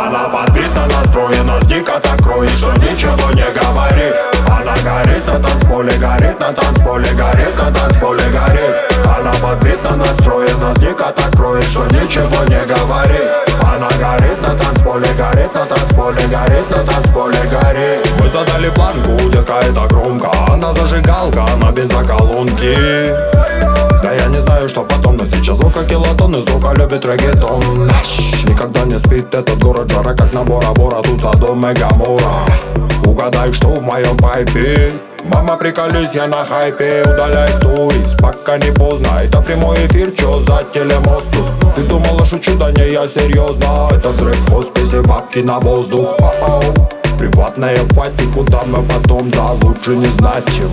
Она подбита, настроена, дико так кроет, что ничего не говорит. Она горит на танцполе, горит на танцполе, горит на танцполе, горит. Она подбита, настроена, дико так кроет, что ничего не говорит. Она горит на танцполе, горит на танцполе, горит на танцполе, горит. Мы задали планку, детка, это громко. Она зажигалка на бензоколонке. Да я не знаю, что потом, но сейчас звука килотонны, звука любит реггетон. Никогда не спит этот город, жара как на Бора-Бора, тут Содом и Гоморра. Угадай, что в моем пайпе. Мама, приколись, я на хайпе. Удаляй сторис, пока не поздно. Это прямой эфир, чё за телемосту? Ты думала, шучу, да не, я серьезно. Это взрыв в хосписе, бабки на воздух. Приватная пати, куда мы потом, да лучше не знать, чем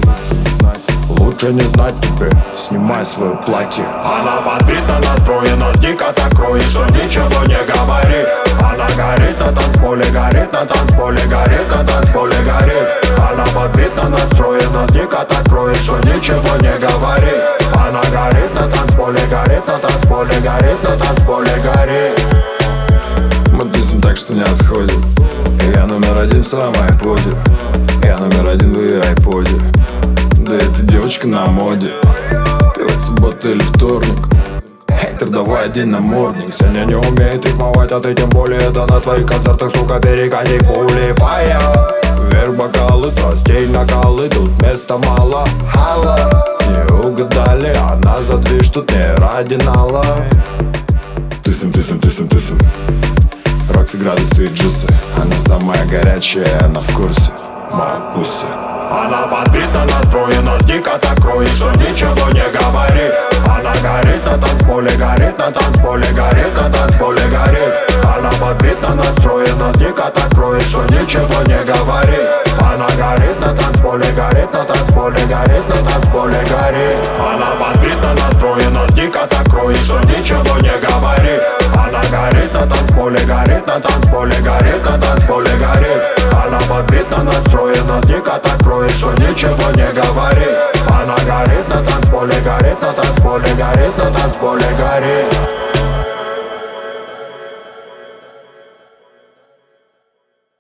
лучше не знать тебе, снимай свое платье. Она подбита, настроена, дико так кроет, что ничего не говорит. Она горит на танцполе, горит на танцполе, горит на танцполе, горит. Она подбита, настроена, дико так кроет, что ничего не говорит. Она горит на танцполе, горит на танцполе, горит на танцполе, горит. Мы тусим так, что не отходим. Я номер один в твоем айподе. Я номер один в ее айподе. Да эта девочка на моде. Пивать суббота или вторник. Хейтер, давай один намордник. Сеня не умеет рифмовать, а ты тем более. Да на твоих концертах, сука, перегони пули. Фая. Вверх бокалы, страстей накалы. Тут места мало, хала. Не угадали, она за движ, тут не ради нала. Тусим, тусим, тусим, тусим. Рокси, градусы и джусы. Она самая горячая, она в курсе. Моя пусси. Она подбита, настроена, дико так кроет, что ничего не говорит. Она горит на танцполе, горит на танцполе, горит на танцполе, горит. Она подбита, настроена, дико так кроет, что ничего не говорит. Она горит на танцполе, горит на танцполе, горит на танцполе, горит. Она подбита, настроена, дико так кроет, что ничего не говорит. Она горит на танцполе, горит на танцполе, горит на танцполе, горит. Она подбита, настроена, дико так кроет, что ничего не говорит.